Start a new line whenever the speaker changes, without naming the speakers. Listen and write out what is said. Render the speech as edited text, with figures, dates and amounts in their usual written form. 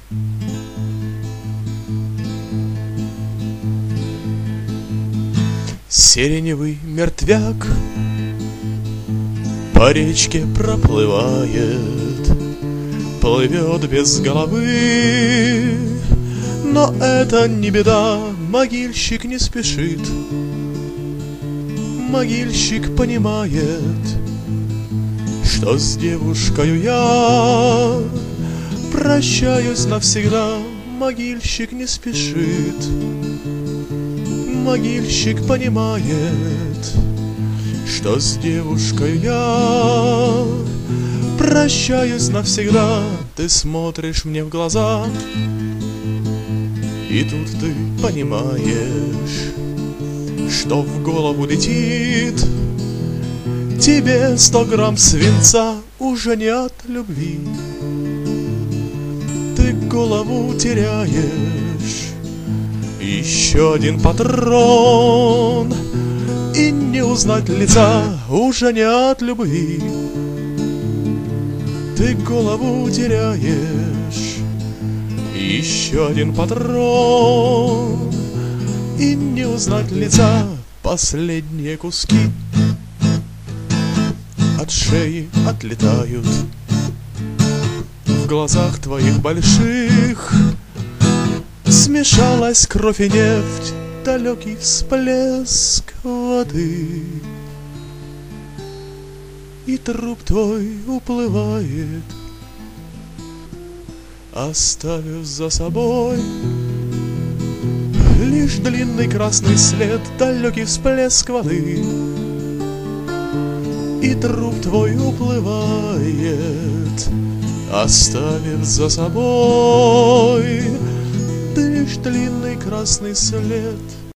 Сиреневый мертвяк по речке проплывает, плывет без головы. Но это не беда, могильщик не спешит. Могильщик понимает, что с девушкою я прощаюсь навсегда. Могильщик не спешит. Могильщик понимает, что с девушкой я прощаюсь навсегда. Ты смотришь мне в глаза, и тут ты понимаешь, что в голову летит. Тебе 100 грамм свинца уже не от любви. Ты голову теряешь, еще один патрон, и не узнать лица уже не от любви. Ты голову теряешь, еще один патрон, и не узнать лица. Последние куски от шеи отлетают. В глазах твоих больших смешалась кровь и нефть, далекий всплеск воды. И труп твой уплывает, оставив за собой лишь длинный красный след, далекий всплеск воды. И труп твой уплывает, оставив за собой лишь длинный красный след.